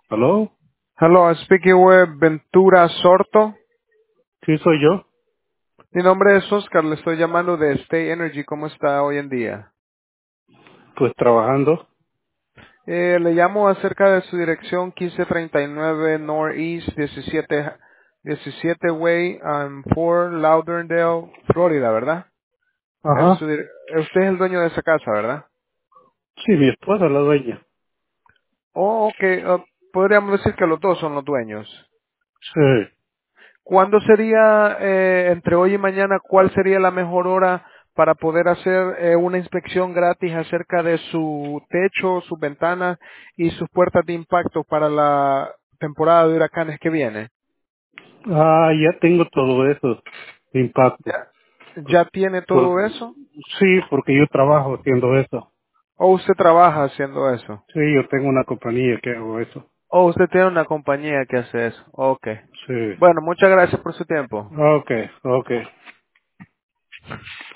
¿Aló? Hello, speaking with Ventura Sorto. Sí, soy yo. Mi nombre es Oscar, le estoy llamando de State Energy. ¿Cómo está hoy en día? Pues trabajando. Le llamo acerca de su dirección 1539 Northeast 17 Way Fort Lauderdale, Florida, ¿verdad? Ajá. Usted es el dueño de esa casa, ¿verdad? Sí, mi esposa la dueña. Oh, ok. Podríamos decir que los dos son los dueños. Sí. ¿Cuándo sería, entre hoy y mañana, cuál sería la mejor hora para poder hacer una inspección gratis acerca de su techo, sus ventanas y sus puertas de impacto para la temporada de huracanes que viene? Ah, ya tengo todo eso. Impacto. ¿Ya, ya tiene Por- todo eso? sí, porque yo trabajo haciendo eso. ¿O usted trabaja haciendo eso? Sí, yo tengo una compañía que hago eso. ¿O usted tiene una compañía que hace eso? Ok. Sí. Bueno, muchas gracias por su tiempo. Okay, okay.